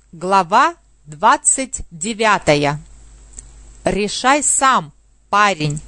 Глава 29. Решай сам, парень.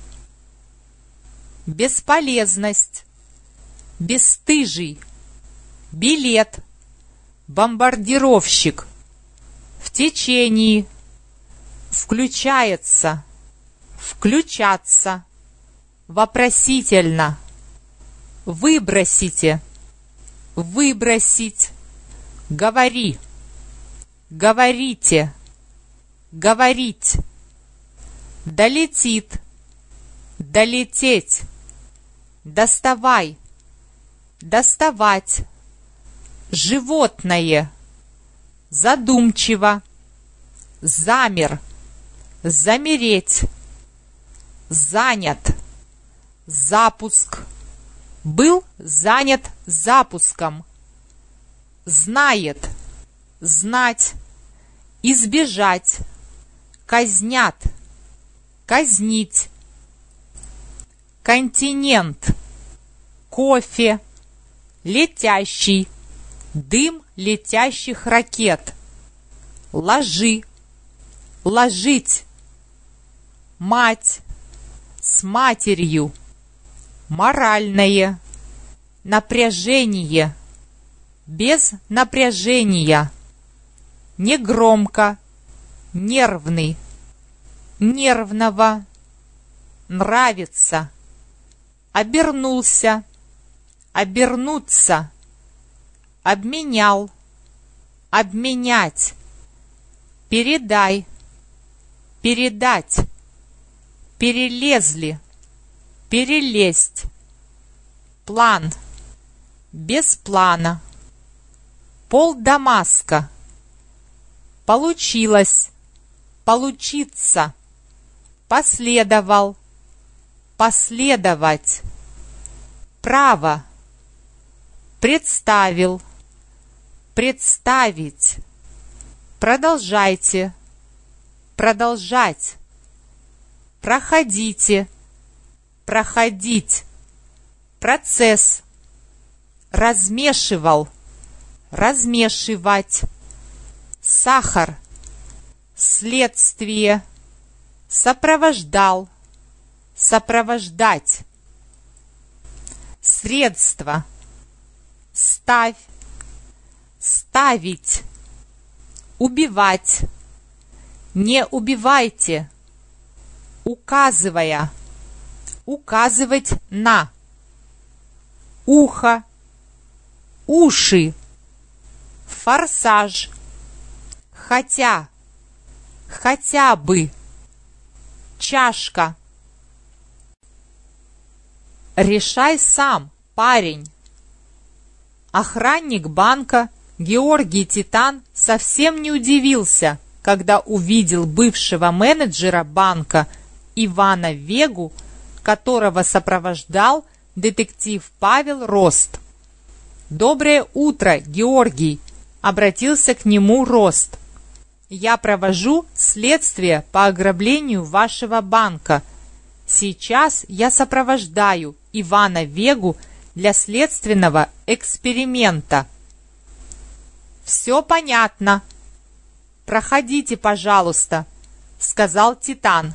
Бесполезность. Бесстыжий. Билет. Бомбардировщик. В течении. Включается. Включаться. Вопросительно. Выбросите. Выбросить. Говори. Говорите. Говорить. Долетит. Долететь. Доставай. Доставать. Животное. Задумчиво. Замер. Замереть. Занят. Запуск. Был занят запуском. Знает. Знать. Избежать. Казнят. Казнить. Континент. Кофе. Летящий. Дым летящих ракет. Ложи. Ложить. Мать. С матерью. Моральное. Напряжение. Без напряжения. Негромко. Нервный. Нервного. Нравится. Обернулся. Обернуться. Обменял. Обменять. Передай. Передать. Перелезли. Перелезть. План. Без плана. Пол Дамаска. Получилось. Получиться. Последовал. Последовать. Право. Представил. Представить. Продолжайте. Продолжать. Проходите. Проходить. Процесс. Размешивал. Размешивать. Сахар. Следствие. Сопровождал. Сопровождать. Средство. Ставь. Ставить. Убивать. Не убивайте. Указывая. Указывать на. Ухо. Уши. Форсаж. Хотя. Хотя бы. Чашка. Решай сам, парень. Охранник банка Георгий Титан совсем не удивился, когда увидел бывшего менеджера банка Ивана Вегу, которого сопровождал детектив Павел Рост. «Доброе утро, Георгий!» — обратился к нему Рост. «Я провожу следствие по ограблению вашего банка. Сейчас я сопровождаю Ивана Вегу для следственного эксперимента». «Все понятно. Проходите, пожалуйста», — сказал Титан.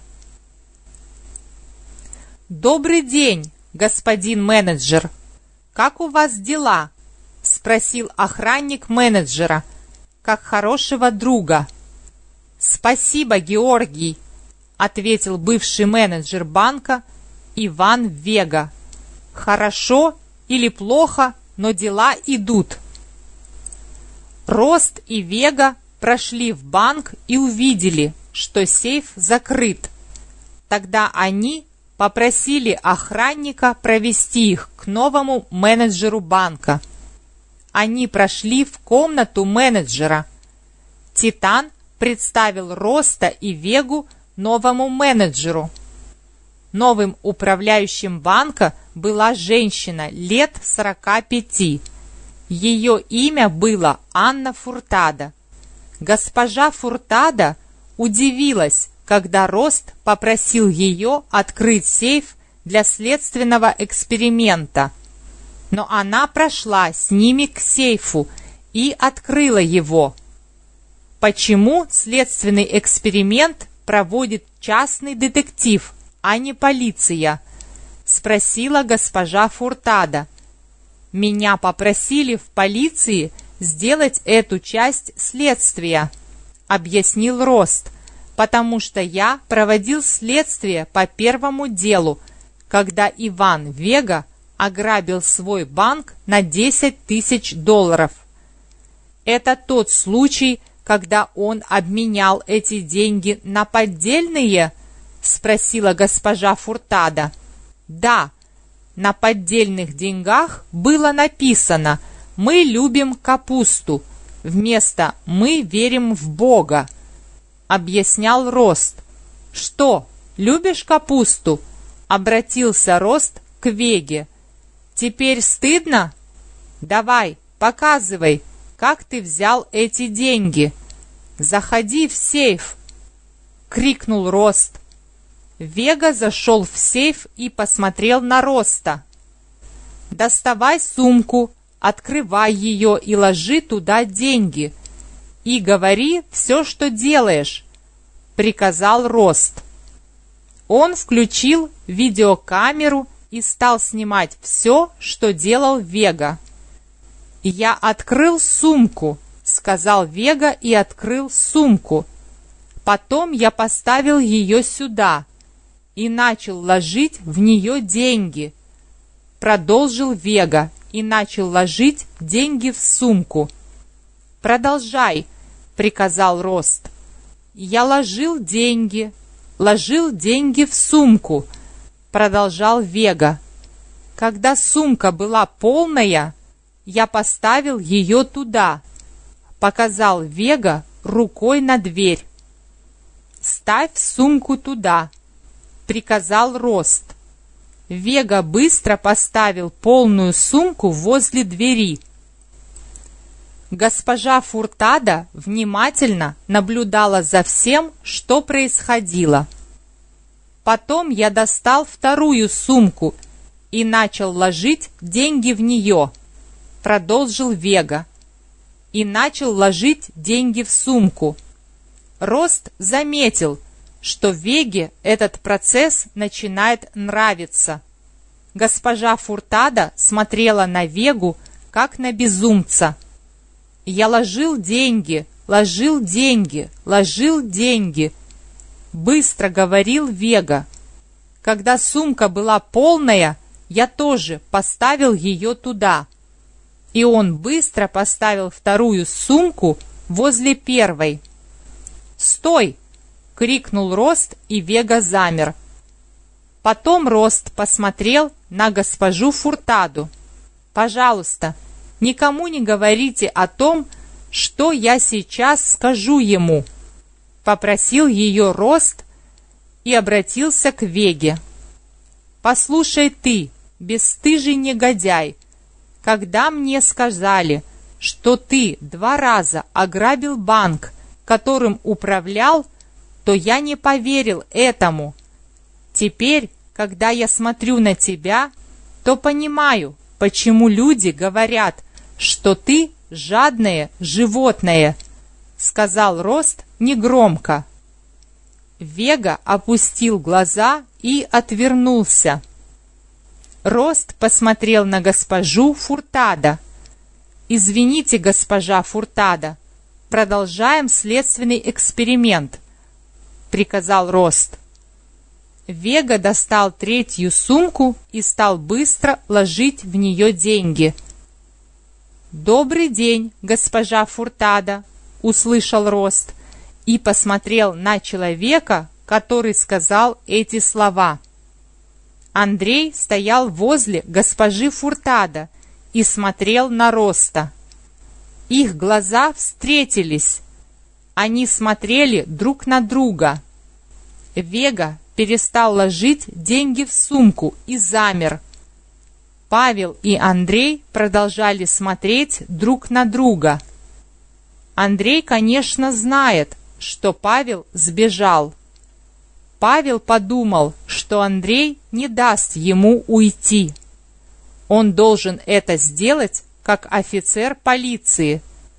«Добрый день, господин менеджер. Как у вас дела?» — спросил охранник менеджера, как хорошего друга. «Спасибо, Георгий», — ответил бывший менеджер банка Иван Вега. «Хорошо или плохо, но дела идут». Рост и Вега прошли в банк и увидели, что сейф закрыт. Тогда они попросили охранника провести их к новому менеджеру банка. Они прошли в комнату менеджера. Титан представил Роста и Вегу новому менеджеру. Новым управляющим банка была женщина лет 45. Ее имя было Анна Фуртадо. Госпожа Фуртадо удивилась, когда Рост попросил ее открыть сейф для следственного эксперимента. Но она прошла с ними к сейфу и открыла его. Почему следственный эксперимент проводит частный детектив, а не полиция? Спросила госпожа Фуртадо. Меня попросили в полиции сделать эту часть следствия, объяснил Рост, потому что я проводил следствие по первому делу, когда Иван Вега ограбил свой банк на $10 000. Это тот случай, когда он обменял эти деньги на поддельные? Спросила госпожа Фуртадо. Да, на поддельных деньгах было написано «Мы любим капусту» вместо «Мы верим в Бога», объяснял Рост. Что, любишь капусту? Обратился Рост к Веге. Теперь стыдно? Давай, показывай, как ты взял эти деньги. Заходи в сейф, крикнул Рост. Вега зашел в сейф и посмотрел на Роста. Доставай сумку, открывай ее и ложи туда деньги. И говори все, что делаешь, приказал Рост. Он включил видеокамеру и стал снимать все, что делал Вега. «Я открыл сумку», — сказал Вега и открыл сумку. «Потом я поставил ее сюда и начал ложить в нее деньги», — продолжил Вега и начал ложить деньги в сумку. «Продолжай», — приказал Рост. «Я ложил деньги в сумку», — продолжал Вега. «Когда сумка была полная, я поставил ее туда», — показал Вега рукой на дверь. «Ставь сумку туда», — приказал Рост. Вега быстро поставил полную сумку возле двери. Госпожа Фуртадо внимательно наблюдала за всем, что происходило. Потом я достал вторую сумку и начал ложить деньги в нее, продолжил Вега, и начал ложить деньги в сумку. Рост заметил, что Веге этот процесс начинает нравиться. Госпожа Фуртадо смотрела на Вегу, как на безумца. «Я ложил деньги, быстро говорил Вега. Когда сумка была полная, я тоже поставил ее туда. И он быстро поставил вторую сумку возле первой. «Стой!» — крикнул Рост, и Вега замер. Потом Рост посмотрел на госпожу Фуртадо. «Пожалуйста, никому не говорите о том, что я сейчас скажу ему», — попросил ее Рост и обратился к Веге. «Послушай ты, бесстыжий негодяй, когда мне сказали, что ты 2 раза ограбил банк, которым управлял, то я не поверил этому. Теперь, когда я смотрю на тебя, то понимаю, почему люди говорят, что ты жадное животное», — сказал Рост негромко. Вега опустил глаза и отвернулся. Рост посмотрел на госпожу Фуртадо. «Извините, госпожа Фуртадо, продолжаем следственный эксперимент», — приказал Рост. Вега достал третью сумку и стал быстро ложить в нее деньги. «Добрый день, госпожа Фуртадо», — услышал Рост и посмотрел на человека, который сказал эти слова. Андрей стоял возле госпожи Фуртадо и смотрел на Роста. Их глаза встретились. Они смотрели друг на друга. Вега перестал ложить деньги в сумку и замер. Павел и Андрей продолжали смотреть друг на друга. Андрей, конечно, знает, что Павел сбежал. Павел подумал, что Андрей не даст ему уйти. Он должен это сделать как офицер полиции.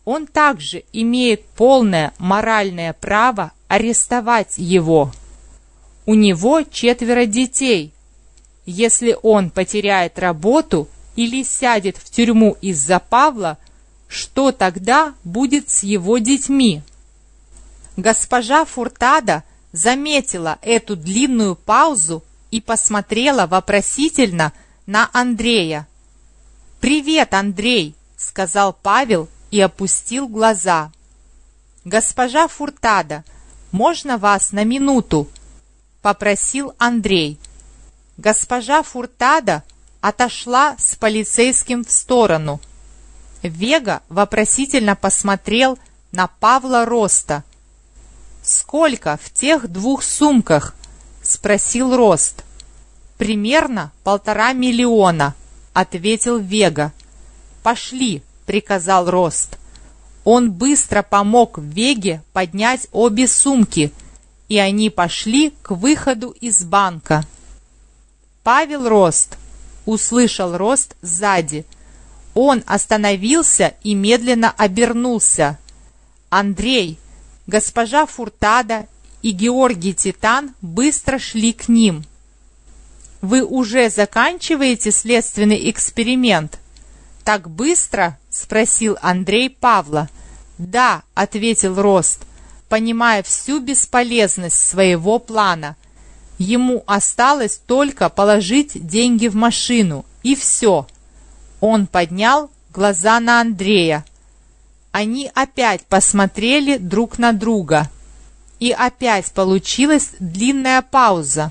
он также имеет полное моральное право арестовать его. У него 4 детей. Если он потеряет работу или сядет в тюрьму из-за Павла, что тогда будет с его детьми? Госпожа Фуртадо заметила эту длинную паузу и посмотрела вопросительно на Андрея. «Привет, Андрей!» — сказал Павел и опустил глаза. «Госпожа Фуртадо, можно вас на минуту?» — попросил Андрей. Госпожа Фуртадо отошла с полицейским в сторону. Вега вопросительно посмотрел на Павла Роста. «Сколько в тех 2 сумках?» — спросил Рост. «Примерно 1,5 миллиона», — ответил Вега. «Пошли», — приказал Рост. Он быстро помог Веге поднять обе сумки, и они пошли к выходу из банка. «Павел Рост!» — услышал Рост сзади. Он остановился и медленно обернулся. Андрей, госпожа Фуртадо и Георгий Титан быстро шли к ним. «Вы уже заканчиваете следственный эксперимент?» «Так быстро?» — спросил Андрей Павла. «Да», — ответил Рост, понимая всю бесполезность своего плана. Ему осталось только положить деньги в машину, и все. Он поднял глаза на Андрея. Они опять посмотрели друг на друга. И опять получилась длинная пауза.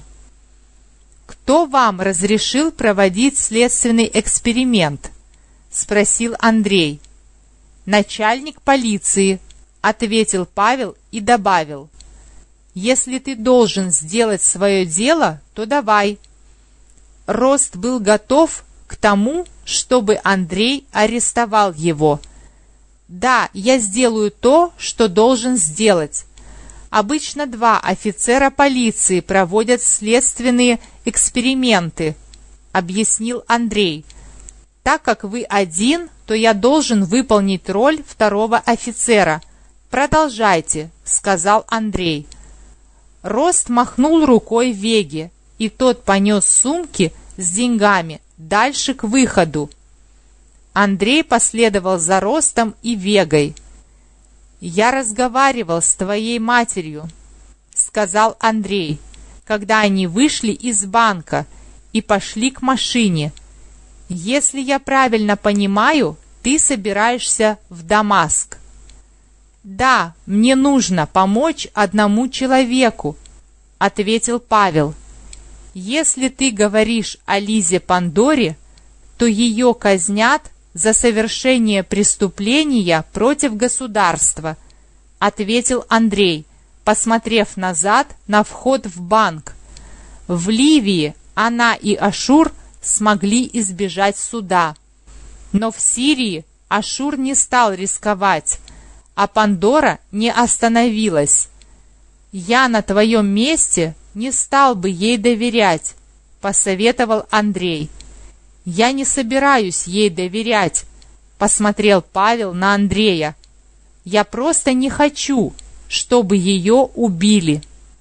«Кто вам разрешил проводить следственный эксперимент?» — спросил Андрей. «Начальник полиции», — ответил Павел и добавил. «Если ты должен сделать свое дело, то давай». Рост был готов к тому, чтобы Андрей арестовал его. «Да, я сделаю то, что должен сделать. Обычно 2 офицера полиции проводят следственные эксперименты», — объяснил Андрей. «Так как вы один, то я должен выполнить роль 2-го офицера. Продолжайте», — сказал Андрей. Рост махнул рукой Веге, и тот понес сумки с деньгами дальше к выходу. Андрей последовал за Ростом и Вегой. «Я разговаривал с твоей матерью», — сказал Андрей, когда они вышли из банка и пошли к машине. «Если я правильно понимаю, ты собираешься в Дамаск». «Да, мне нужно помочь одному человеку», — ответил Павел. «Если ты говоришь о Лизе Пандоре, то ее казнят за совершение преступления против государства», — ответил Андрей, посмотрев назад на вход в банк. «В Ливии она и Ашур смогли избежать суда. Но в Сирии Ашур не стал рисковать, а Пандора не остановилась. Я на твоем месте не стал бы ей доверять», — посоветовал Андрей. «Я не собираюсь ей доверять», — посмотрел Павел на Андрея. «Я просто не хочу, чтобы ее убили».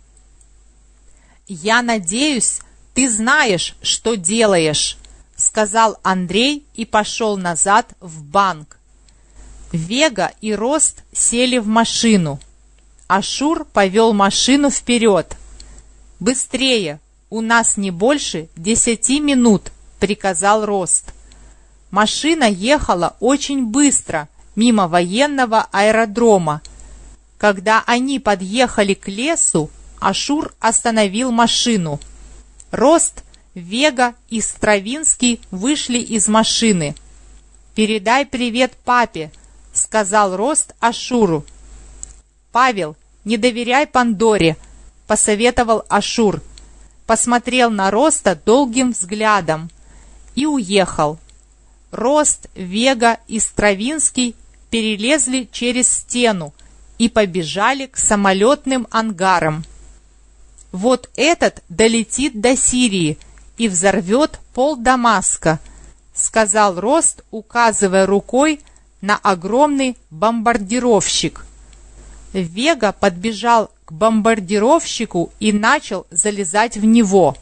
«Я надеюсь, ты знаешь, что делаешь», — сказал Андрей и пошел назад в банк. Вега и Рост сели в машину. Ашур повел машину вперед. «Быстрее, у нас не больше 10 минут», — приказал Рост. Машина ехала очень быстро мимо военного аэродрома. Когда они подъехали к лесу, Ашур остановил машину. Рост, Вега и Стравинский вышли из машины. «Передай привет папе», — сказал Рост Ашуру. «Павел, не доверяй Пандоре», — посоветовал Ашур. Посмотрел на Роста долгим взглядом и уехал. Рост, Вега и Стравинский перелезли через стену и побежали к самолетным ангарам. «Вот этот долетит до Сирии и взорвет пол Дамаска», — сказал Рост, указывая рукой на огромный бомбардировщик. Вега подбежал к бомбардировщику и начал залезать в него.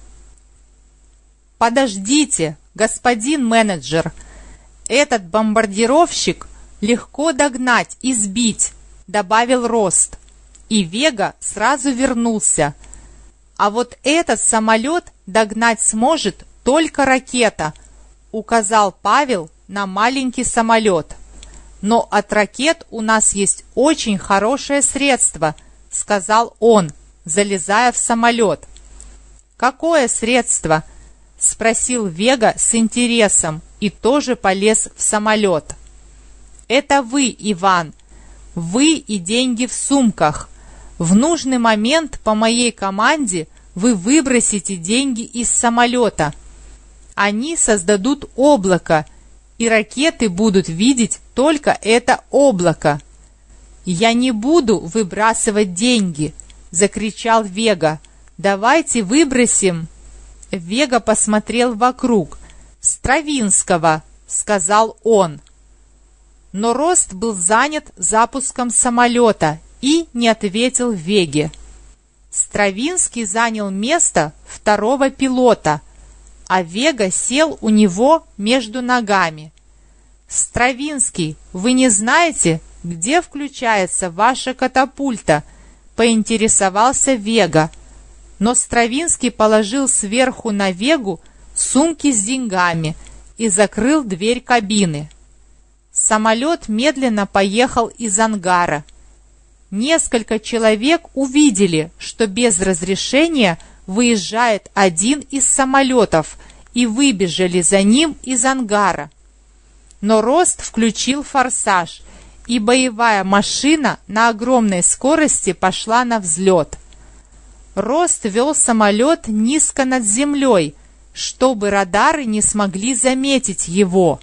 «Подождите, господин менеджер, этот бомбардировщик легко догнать и сбить», — добавил Рост. И Вега сразу вернулся. «А вот этот самолет догнать сможет только ракета», — указал Павел на маленький самолет. «Но от ракет у нас есть очень хорошее средство», — сказал он, залезая в самолет. «Какое средство?» — спросил Вега с интересом и тоже полез в самолет. «Это вы, Иван. Вы и деньги в сумках. В нужный момент по моей команде вы выбросите деньги из самолета. Они создадут облако, и ракеты будут видеть только это облако». «Я не буду выбрасывать деньги!» — закричал Вега. «Давайте выбросим!» Вега посмотрел вокруг. «Стравинского!» — сказал он. Но Рост был занят запуском самолета и не ответил Веге. Стравинский занял место второго пилота, а Вега сел у него между ногами. «Стравинский, вы не знаете, где включается ваша катапульта?» — поинтересовался Вега. Но Стравинский положил сверху на Вегу сумки с деньгами и закрыл дверь кабины. Самолет медленно поехал из ангара. Несколько человек увидели, что без разрешения выезжает один из самолетов, и выбежали за ним из ангара. Но Рост включил форсаж, и боевая машина на огромной скорости пошла на взлет. Рост вел самолет низко над землей, чтобы радары не смогли заметить его.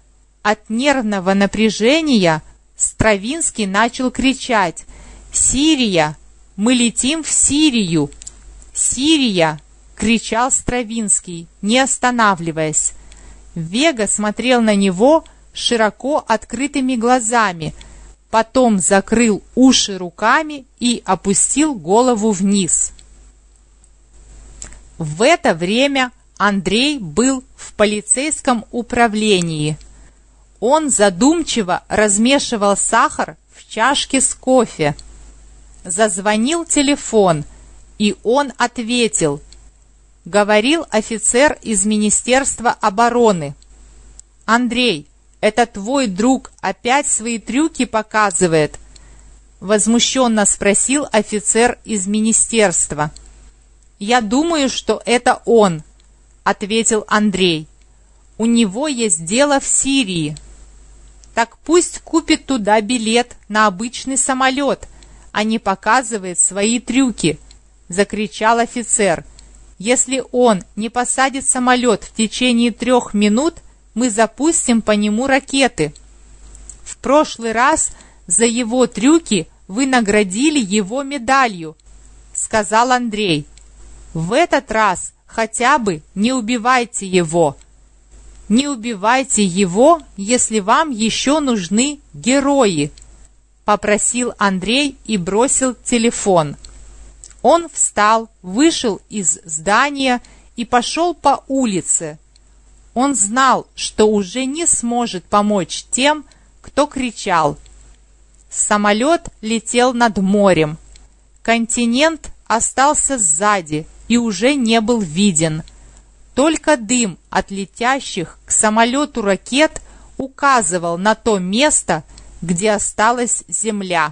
От нервного напряжения Стравинский начал кричать: «Сирия! Мы летим в Сирию!» «Сирия!» — кричал Стравинский, не останавливаясь. Вега смотрел на него широко открытыми глазами, потом закрыл уши руками и опустил голову вниз. В это время Андрей был в полицейском управлении. Он задумчиво размешивал сахар в чашке с кофе. Зазвонил телефон, и он ответил. Говорил офицер из Министерства обороны. «Андрей, это твой друг опять свои трюки показывает?» Возмущенно спросил офицер из министерства. «Я думаю, что это он», — ответил Андрей. «У него есть дело в Сирии». «Так пусть купит туда билет на обычный самолет, а не показывает свои трюки», — закричал офицер. «Если он не посадит самолет в течение 3 минут, мы запустим по нему ракеты. В прошлый раз за его трюки вы наградили его медалью», — сказал Андрей. «В этот раз хотя бы не убивайте его. Не убивайте его, если вам еще нужны герои», — попросил Андрей и бросил телефон. Он встал, вышел из здания и пошел по улице. Он знал, что уже не сможет помочь тем, кто кричал. Самолет летел над морем. Континент остался сзади и уже не был виден. Только дым от летящих к самолету ракет указывал на то место, где осталась земля.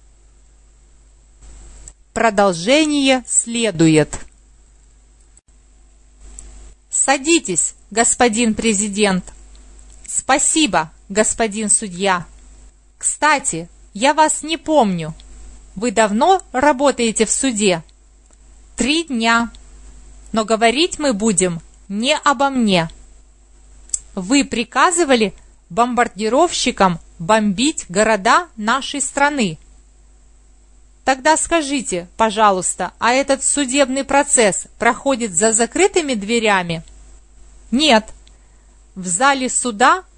Продолжение следует. «Садитесь, господин президент». «Спасибо, господин судья. Кстати, я вас не помню. Вы давно работаете в суде?» 3 дня. Но говорить мы будем не обо мне. Вы приказывали бомбардировщикам бомбить города нашей страны. Тогда скажите, пожалуйста, а этот судебный процесс проходит за закрытыми дверями? Нет. В зале суда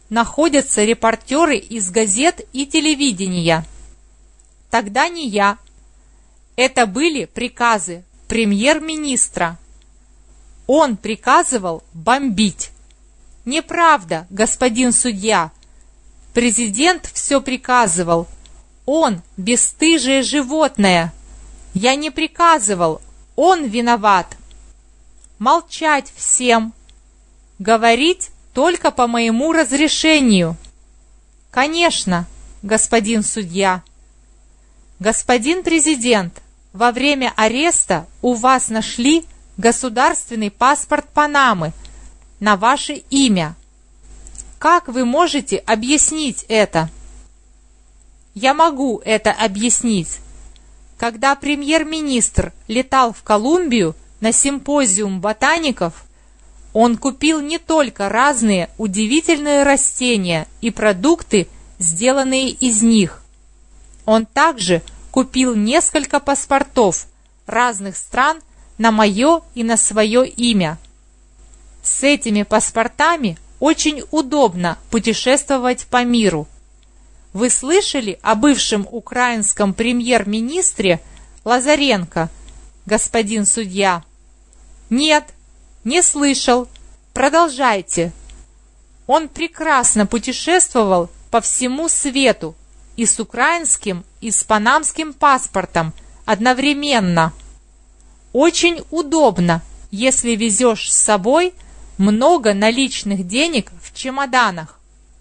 находятся репортеры из газет и телевидения. Тогда не я. Это были приказы премьер-министра. Он приказывал бомбить. Неправда, господин судья. Президент все приказывал. Он бесстыжее животное. Я не приказывал. Он виноват. Молчать всем. Говорить только по моему разрешению. Конечно, господин судья. Господин президент, во время ареста у вас нашли государственный паспорт Панамы на ваше имя. Как вы можете объяснить это? Я могу это объяснить. Когда премьер-министр летал в Колумбию на симпозиум ботаников, он купил не только разные удивительные растения и продукты, сделанные из них. Он также купил несколько паспортов разных стран на мое и на свое имя. С этими паспортами очень удобно путешествовать по миру. Вы слышали о бывшем украинском премьер-министре Лазаренко, господин судья? Нет, не слышал. Продолжайте. Он прекрасно путешествовал по всему свету и с украинским, и с панамским паспортом одновременно. Очень удобно, если везешь с собой много наличных денег в чемоданах.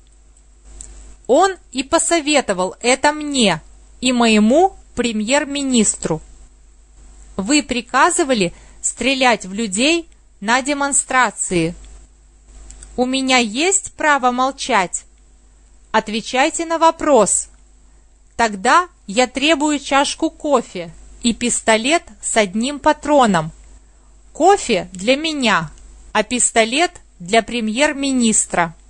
Он и посоветовал это мне и моему премьер-министру. Вы приказывали стрелять в людей на демонстрации. У меня есть право молчать? Отвечайте на вопрос. Тогда я требую чашку кофе и пистолет с одним патроном. Кофе для меня, а пистолет для премьер-министра.